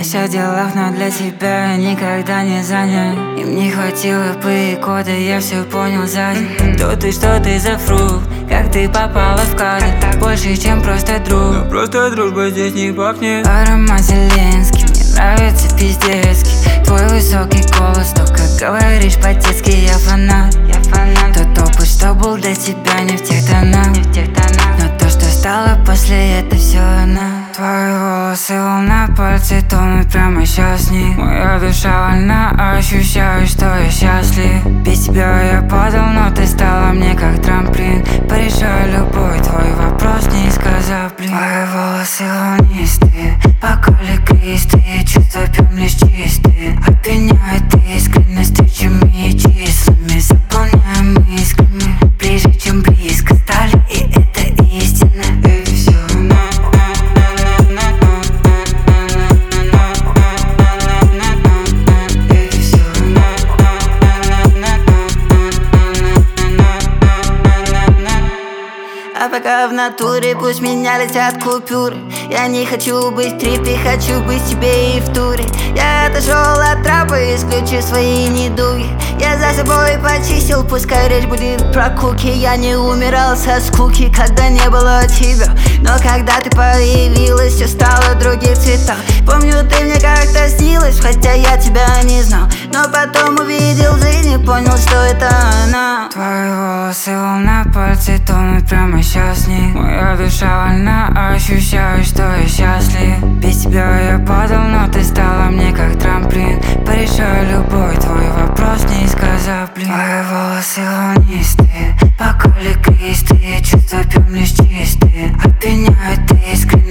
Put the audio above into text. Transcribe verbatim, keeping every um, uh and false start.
вся в делах, но для тебя я никогда не занят. Им не хватило пэ-кода, я все понял за день. Кто ты, что ты за фрукт, как ты попала в кадр? Больше, чем просто друг, но просто дружба здесь не пахнет. Аромат Зеленский, мне нравится пиздецкий. Твой высокий голос, только говоришь по-детски. Я фанат, я фанат. Тот опыт, что был до тебя, не в тех тонах, не в тех тонах. Но то, что стало после, это все она. Твои волосы, волна, пальцы тонут прямо сейчас в них. Моя душа вольна, ощущаю, что я счастлив. Без тебя я падал, но ты стала мне как трамплин. Порешаю любой твой вопрос, не сказав, блин. Твои волосы волнистые, бокали игристые, чувства пьем лишь чистые. Опьяняет искренность встречами и числами. Заполняем искрами, ближе, чем близко стали, и это истина. Это все она. А пока в натуре пусть меня летят купюры. Я не хочу быть в трипе, хочу быть в тебе и в туре. Я отошел от трапа, исключив свои недуги. Я за собой почистил, пускай речь будет про куки. Я не умирал со скуки, когда не было тебя. Но когда ты появилась, все стало в других цветах. Помню, ты мне как-то снилась, хотя я тебя не знал. Но потом увидел жизнь и понял, что это она. Твои волосы, волна, пальцы тонут прямо сейчас в них. Моя душа вольна, ощущаю, что я счастлив. Без тебя я падал, но ты стала мне как трамплин. Порешаю любой твой вопрос, не сказав, блин. Твои волосы волнистые, бокали игристые, чувства пьем лишь чистые. Опьяняют искренне.